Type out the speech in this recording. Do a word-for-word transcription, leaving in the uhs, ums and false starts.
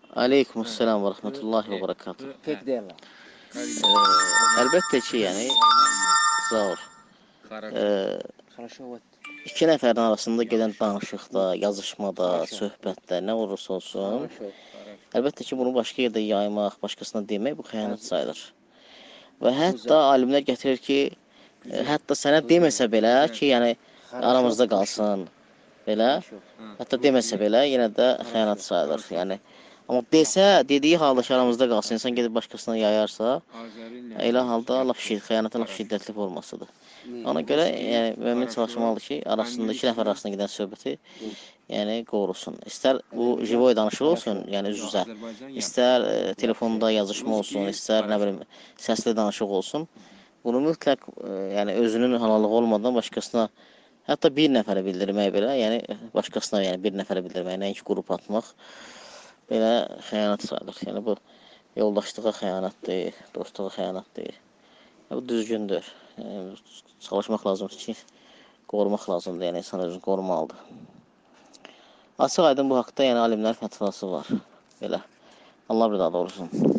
Aleykümselam ve rahmetullahi ve berekatuhu. Pek deyirlər. Ee, Elbette ki yani sağ ol. Ee, iki nəfərin arasında gedən danışıqda, yazışmada, söhbətdə nə olursa olsun, əlbəttə ki bunu başqa yerdə yaymaq, başqasına demək bu xəyanət sayılır. Və hətta alimlər gətirir ki, hətta sənə deməsə belə ki, yəni aramızda qalsın belə, hətta deməsə belə yenə də xəyanət sayılır. Yəni amma desə, dediyi halda ki, aramızda qalsın, insan gedib başqasına yayarsa, elə halda laf şiddətli, xəyanətin laf şiddətli formasıdır. Ona görə yəni, mümin çalışmalıdır ki, arasında iki nəfər arasında gedən söhbəti yəni, qorusun. İstər bu jivoy danışıq olsun, yəni üz-üzə, istər e, telefonda yazışma olsun, istər nə bilim, səsli danışıq olsun. Bunu mütləq e, yəni, özünün halallığı olmadan başqasına, hətta bir nəfərə bildirmək belə, yəni başqasına yəni, bir nəfərə bildirmək, nəinki qrup atmaq. Belə xəyanət sayılır. Yəni bu yoldaşlığa xəyanətdir, dostluğa xəyanətdir. Yəni, bu düzgündür. Yəni, çalışmaq lazımdır ki, qorumaq lazımdır. Yəni insan özünü qorumalıdır. Açıq aydın bu haqda yəni alimlərin fətvası var. Belə. Allah bir daha doğrusun.